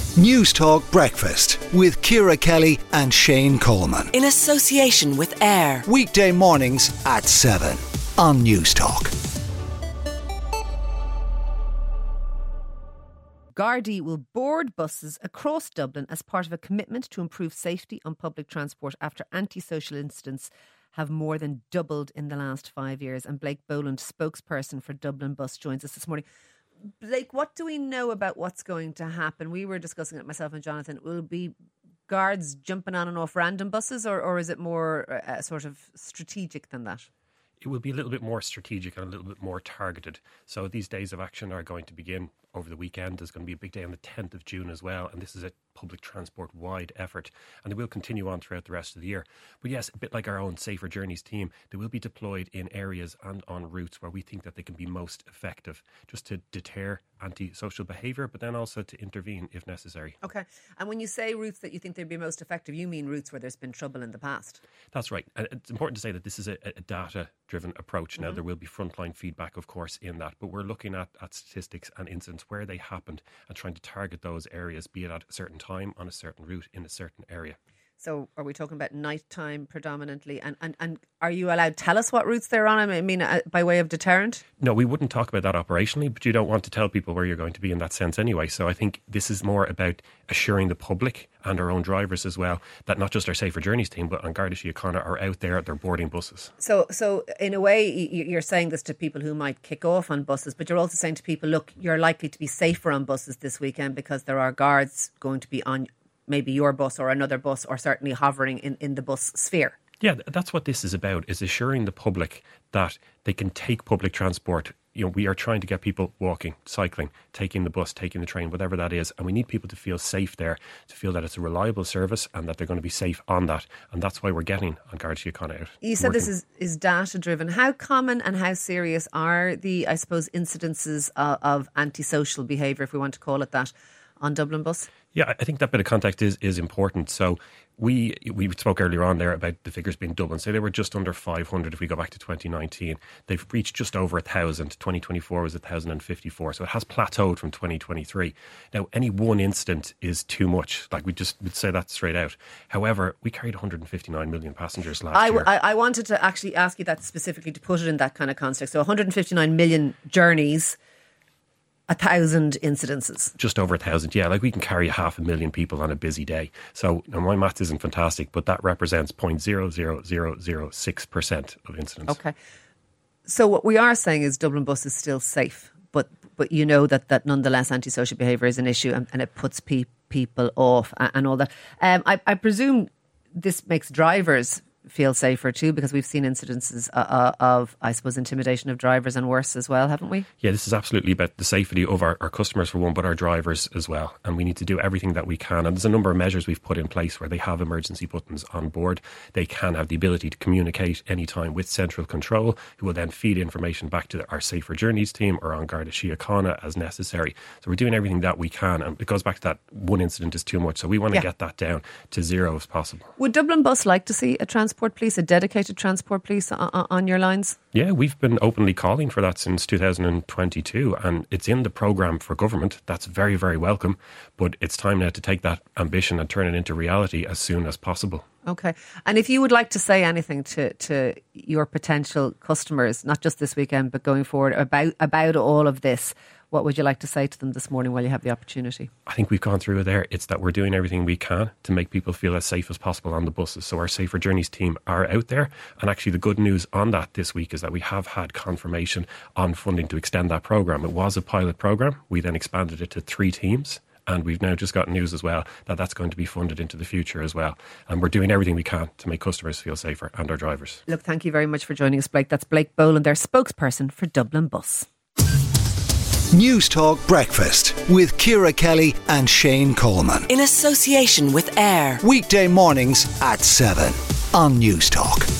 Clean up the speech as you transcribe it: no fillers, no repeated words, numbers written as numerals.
News Talk Breakfast with Ciara Kelly and Shane Coleman. In association with AIR. Weekday mornings at 7 on News Talk. Gardaí will board buses across Dublin as part of a commitment to improve safety on public transport after antisocial incidents have more than doubled in the last 5 years. And Blake Boland, spokesperson for Dublin Bus, joins us this morning. Blake, what do we know about what's going to happen? We were discussing it, myself and Jonathan. Will it be guards jumping on and off random buses, or is it more sort of strategic than that? It will be a little bit more strategic and a little bit more targeted. So these days of action are going to begin over the weekend. There's going to be a big day on the 10th of June as well. And this is a public transport wide effort. And it will continue on throughout the rest of the year. But yes, a bit like our own Safer Journeys team, they will be deployed in areas and on routes where we think that they can be most effective, just to deter antisocial behaviour, but then also to intervene if necessary. Okay. And when you say routes that you think they'd be most effective, you mean routes where there's been trouble in the past? That's right. And it's important to say that this is a data-driven approach. Now, there will be frontline feedback, of course, in that, but we're looking at statistics and incidents where they happened and trying to target those areas, be it at a certain time, on a certain route, in a certain area. So are we talking about nighttime predominantly? And are you allowed to tell us what routes they're on? I mean, by way of deterrent? No, we wouldn't talk about that operationally, but you don't want to tell people where you're going to be in that sense anyway. So I think this is more about assuring the public and our own drivers as well that not just our Safer Journeys team, but An Garda Síochána are out there, they're boarding buses. So in a way, you're saying this to people who might kick off on buses, but you're also saying to people, look, you're likely to be safer on buses this weekend because there are guards going to be on maybe your bus or another bus, or certainly hovering in the bus sphere. Yeah, that's what this is about, is assuring the public that they can take public transport. You know, we are trying to get people walking, cycling, taking the bus, taking the train, whatever that is. And we need people to feel safe there, to feel that it's a reliable service and that they're going to be safe on that. And that's why we're getting An Garda Síochána out. You said this is data driven. How common and how serious are the, I suppose, incidences of antisocial behaviour, if we want to call it that, on Dublin Bus? Yeah, I think that bit of context is important. So we spoke earlier on there about the figures being Dublin. So they were just under 500 if we go back to 2019. They've reached just over 1,000. 2024 was 1,054. So it has plateaued from 2023. Now, any one incident is too much. Like, we just would say that straight out. However, we carried 159 million passengers last year. I wanted to actually ask you that specifically, to put it in that kind of context. So 159 million journeys, 1,000 incidences. Just over 1,000, yeah. Like, we can carry 500,000 people on a busy day. So, now, my maths isn't fantastic, but that represents 0.00006% of incidents. Okay. So what we are saying is Dublin Bus is still safe, but you know that nonetheless antisocial behaviour is an issue, and it puts people off and all that. I presume this makes drivers feel safer too, because we've seen incidences of, I suppose, intimidation of drivers and worse as well, haven't we? Yeah, this is absolutely about the safety of our customers for one, but our drivers as well. And we need to do everything that we can. And there's a number of measures we've put in place where they have emergency buttons on board. They can have the ability to communicate anytime with central control, who will then feed information back to our Safer Journeys team or An Garda Síochána as necessary. So we're doing everything that we can. And it goes back to that one incident is too much. So we want to get that down to zero if possible. Would Dublin Bus like to see a transport police, a dedicated transport police on your lines? Yeah, we've been openly calling for that since 2022, and it's in the programme for government. That's very, very welcome, but it's time now to take that ambition and turn it into reality as soon as possible. Okay. And if you would like to say anything to your potential customers, not just this weekend, but going forward, about all of this, what would you like to say to them this morning while you have the opportunity? I think we've gone through it there. It's that we're doing everything we can to make people feel as safe as possible on the buses. So our Safer Journeys team are out there. And actually the good news on that this week is that we have had confirmation on funding to extend that programme. It was a pilot programme. We then expanded it to 3 teams. And we've now just got news as well that that's going to be funded into the future as well. And we're doing everything we can to make customers feel safer and our drivers. Look, thank you very much for joining us, Blake. That's Blake Boland, their spokesperson for Dublin Bus. News Talk Breakfast with Ciara Kelly and Shane Coleman. In association with AIR. Weekday mornings at 7 on News Talk.